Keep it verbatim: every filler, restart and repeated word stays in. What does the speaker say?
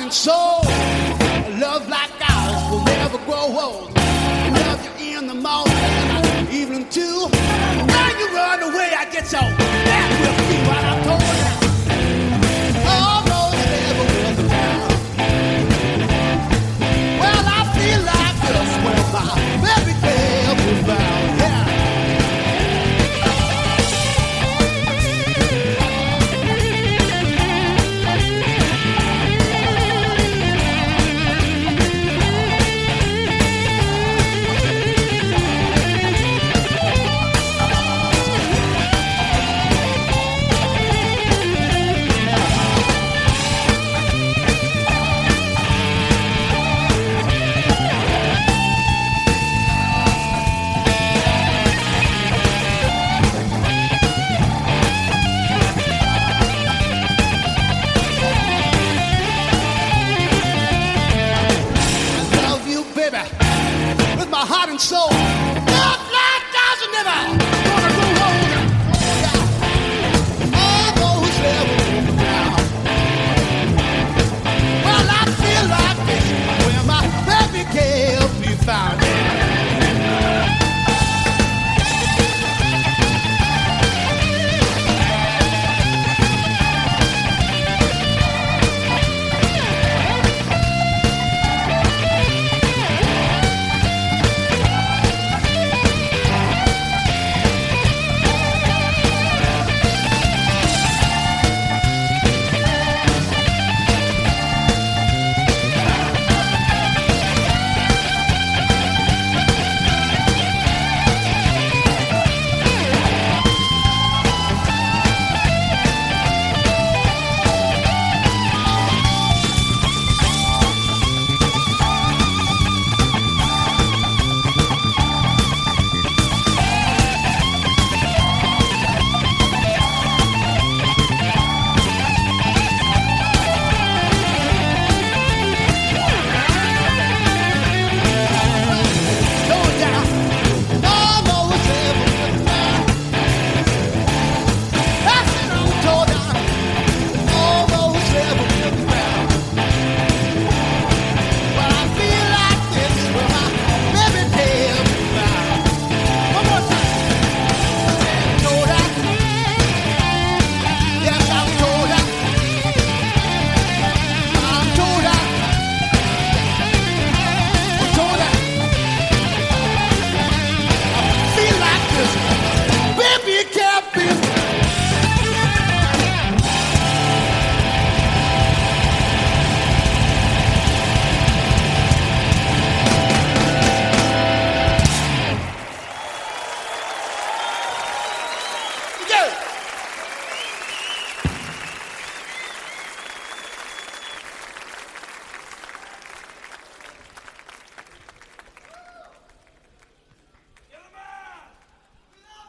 and soul. Love like ours will never grow old. Love you in the morning, evening too. When you run away, I get so back with you. What I'm told you, almost never will be found. Well, I feel like this when my baby girl was found. Yeah. Heart and soul.